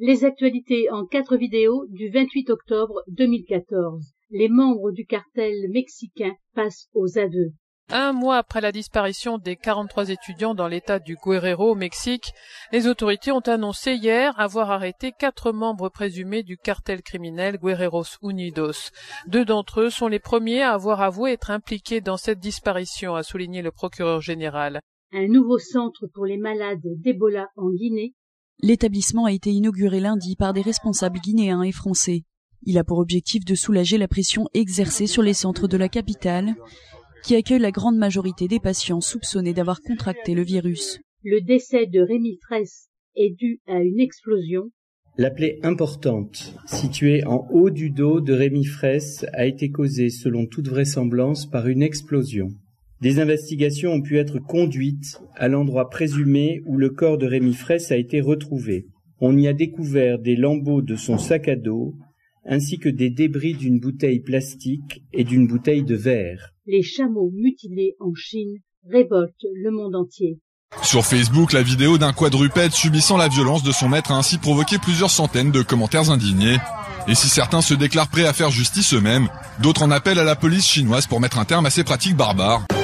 Les actualités en 4 vidéos du 28 octobre 2014. Les membres du cartel mexicain passent aux aveux. Un mois après la disparition des 43 étudiants dans l'état du Guerrero au Mexique, les autorités ont annoncé hier avoir arrêté 4 membres présumés du cartel criminel Guerreros Unidos. 2 d'entre eux sont les premiers à avoir avoué être impliqués dans cette disparition, a souligné le procureur général. Un nouveau centre pour les malades d'Ebola en Guinée. L'établissement a été inauguré lundi par des responsables guinéens et français. Il a pour objectif de soulager la pression exercée sur les centres de la capitale, qui accueillent la grande majorité des patients soupçonnés d'avoir contracté le virus. Le décès de Rémi Fraisse est dû à une explosion. La plaie importante, située en haut du dos de Rémi Fraisse, a été causée, selon toute vraisemblance, par une explosion. Des investigations ont pu être conduites à l'endroit présumé où le corps de Rémi Fraisse a été retrouvé. On y a découvert des lambeaux de son sac à dos, ainsi que des débris d'une bouteille plastique et d'une bouteille de verre. Les chameaux mutilés en Chine révoltent le monde entier. Sur Facebook, la vidéo d'un quadrupède subissant la violence de son maître a ainsi provoqué plusieurs centaines de commentaires indignés. Et si certains se déclarent prêts à faire justice eux-mêmes, d'autres en appellent à la police chinoise pour mettre un terme à ces pratiques barbares.